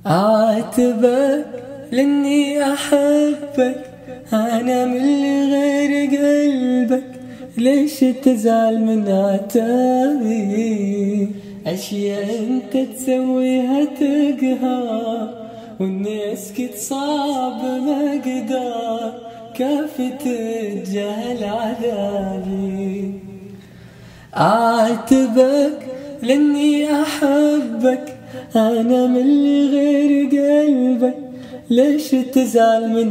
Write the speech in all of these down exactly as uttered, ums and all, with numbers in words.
أعاتبك لأني أحبك، أنا من اللي غير قلبك، ليش تزعل من عتابي؟ أشياء أنت تسويها تقهر، وإني أسكت صعب ما أقدر، كافي تتجاهل عذابي. أعاتبك لأني أحبك، أنا من اللي غير قلبك، ليش تزعل من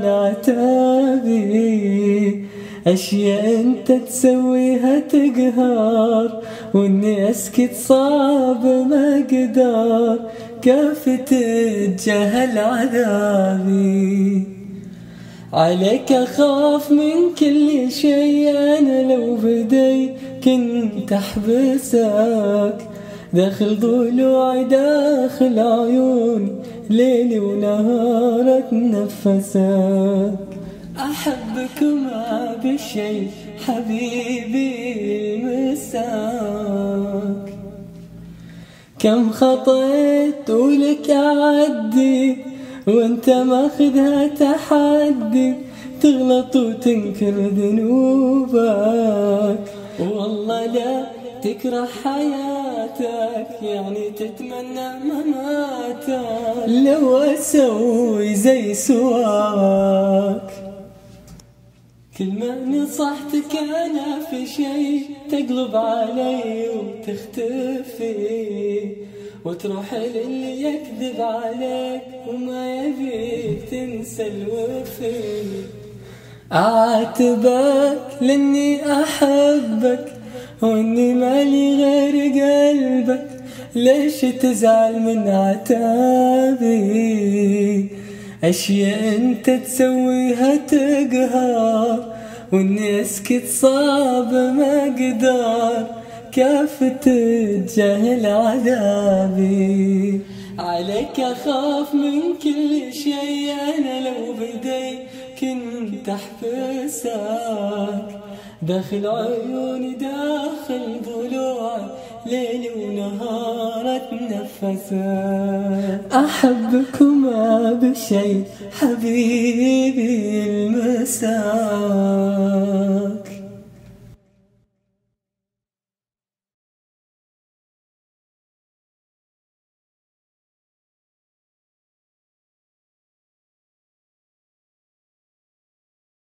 عتابي؟ أشياء أنت تسويها تقهر، وإني أسكت صعب ما أقدر، كافي تتجاهل عذابي. عليك أخاف من كل شيء، أنا لو بدي كنت أحبسك، داخل ضلوعي داخل عيوني، ليلي ونهار أتنفسك. أحبك ما بشي حبيبي مساك، كم خطيت ولك أعدي، وانت ماخذها تحدي، تغلط وتنكر ذنوبك، والله لا تكره حياتك، يعني تتمنى مماتك، لو أسوي زي سواك. كل ما نصحتك أنا في شي، تقلب علي وتختفي، وتروح للي يكذب عليك وما يبيك تنسى الوفي. أعاتبك لأني أحبك، وإني مالي غير قلبك، ليش تزعل من عتابي؟ أشياء أنت تسويها تقهر، وإني أسكت صعب ما أقدر، كيف تتجاهل عذابي. عليك أخاف من كل شيء، أنا لو بدي كنت أحبسك، داخل عيوني داخل ضلوعي، ليلي ونهار أتنفسك. أحبك وما بشي حبيبي المساك.